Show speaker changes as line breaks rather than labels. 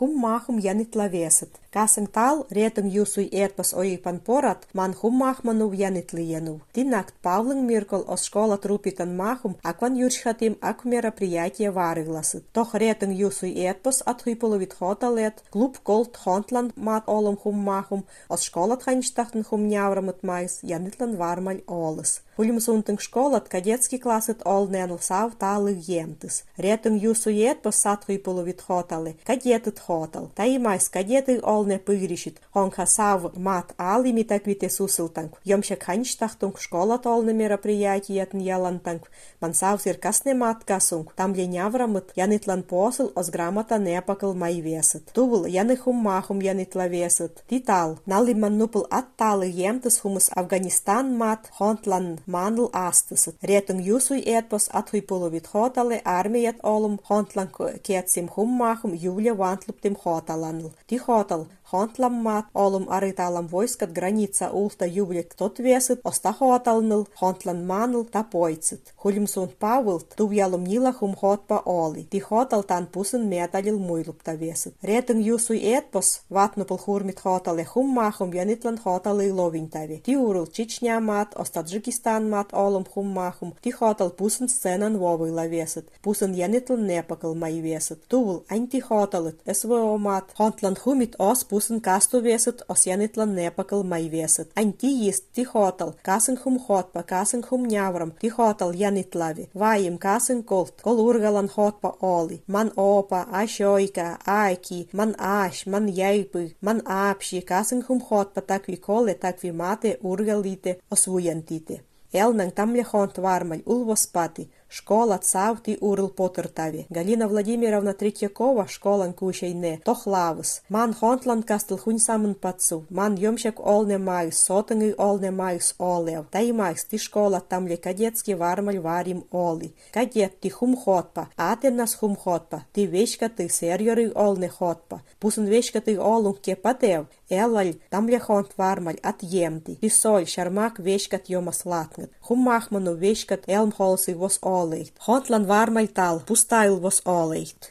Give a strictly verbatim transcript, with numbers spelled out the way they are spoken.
Hummachum janit laveset. Kaseng tal, reteng jusui erpas oipan porat, man hummachmanu janit lienu. Tinakt Павлын Миркл os школа трупитан махум, акван юршхатим ак мероприятие варыгласыт. Тох ретeng jusui erpas athuipulovit хоталет, клуб колт хонтланд мат олом hummachum, os школа тханштахтен humnjavramut mais, janitlан вармаль олыс. Hulumsunteng школат кадетский классет ол ненл сав талы емтыс. Ретeng jusui erpas sathuipulovit хоталы, кадетет хотал. Таимайс кадеты ол не пыгришит. Хонка сав мат али митаквите сусылтанг. Йомша ханштахтунг школат ол не мероприятиятн ялантанг. Man savs ir kas nemat kasung, tam ļeņavramut, janitlan posl os gramata nepakal mai viesat. Tuvul janihum mahum janitla viesat. Tital, nali man nupul attāli jemtas humus Afganistan mat hontlan manl astasat. Rietung jusui erpos athuipulovit hotale armijat olum hontlan kietsim hum mahum julia vantluptim hotalanl. Ti hotal, Hontlam mat olum aritalam voiskat granica ulta juvlik tot viesit, osta hotalnil, hontlan manil ta poitsit. Huljumsunt Pavult, tuvjalum nilahum hotpa oli. Ti hotaltan pusin metalil muilupta viesit. Reteng jusui etpos, vatnupul hurmit hotale hummahum janitlan hotali lovintavi. Ti urul Čečņā mat, Ostadžikistan mat olum hummahum, ti hotal pusin scenan vovila viesit. Pusin janitlan nepakal mai viesit. Tuvul anti hotalit, S V O mat, hontlan humit os pusin Pusin kastu viesit, os janitlan nepakal mai viesit. Anti jist ti hotal, kasing hum hotpa, kasing hum njavram, ti hotal janitlavi. Vajim kasing kolt, kol urgalan hotpa oli. Man opa, ašoika, aiki, man aš, man jaipi, man apši, kasing hum hotpa takvi kole, takvi mate urgalite, os vujantite. Elnang tamle hont varmalь ulvos pati. Школа цавти урл потыртави. Галина Владимировна Третьякова школан кушейне. Тохлавыс. Ман хонтлан кастыл хунь самын пацу. Ман йомшак олне майс, сотынгы олне майс олев. Тай майс ти школа тамле кадетский вармаль варим оли. Кадет ти хум хотпа. Атен нас хум хотпа. Ти вешка ты серьоры олне хотпа. Пусын вешка ты олун кепатев. Элаль тамле хонт вармаль от емти. Ти соль шармак вешкат йомас латнет. Хум махману вешкат элм холсы вос ол. Hontlan varmaļ tal, pustail vos oleit.